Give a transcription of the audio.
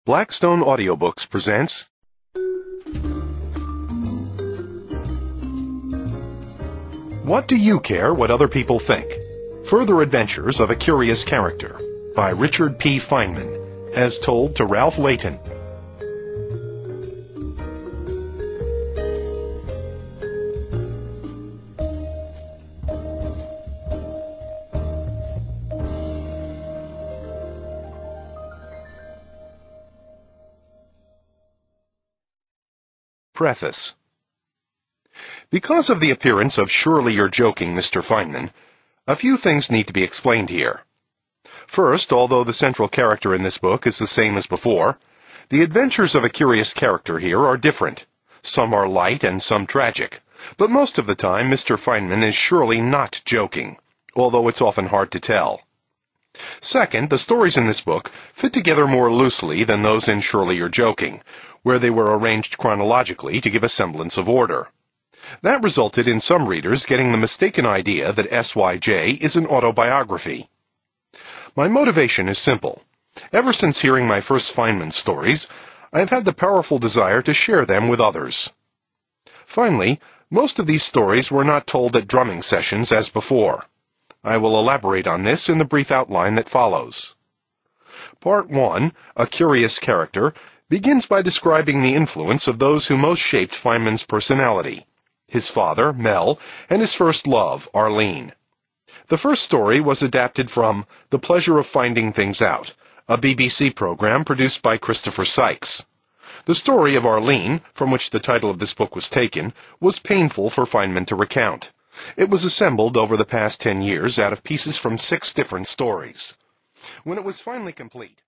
Blackstone Audiobooks presents What Do You Care What Other People Think? Further Adventures of a Curious Character by Richard P. Feynman, as told to Ralph Layton. Preface. Because of the appearance of Surely You're Joking, Mr. Feynman, a few things need to be explained here. First, although the central character in this book is the same as before, the adventures of a curious character here are different. Some are light and some tragic, but most of the time Mr. Feynman is surely not joking, although it's often hard to tell. Second, the stories in this book fit together more loosely than those in Surely You're Joking, where they were arranged chronologically to give a semblance of order. That resulted in some readers getting the mistaken idea that SYJ is an autobiography. My motivation is simple. Ever since hearing my first Feynman stories, I have had the powerful desire to share them with others. Finally, most of these stories were not told at drumming sessions as before. I will elaborate on this in the brief outline that follows. Part 1, A Curious Character, begins by describing the influence of those who most shaped Feynman's personality: his father, Mel, and his first love, Arlene. The first story was adapted from The Pleasure of Finding Things Out, a BBC program produced by Christopher Sykes. The story of Arlene, from which the title of this book was taken, was painful for Feynman to recount. It was assembled over the past 10 years out of pieces from 6 different stories. When it was finally complete,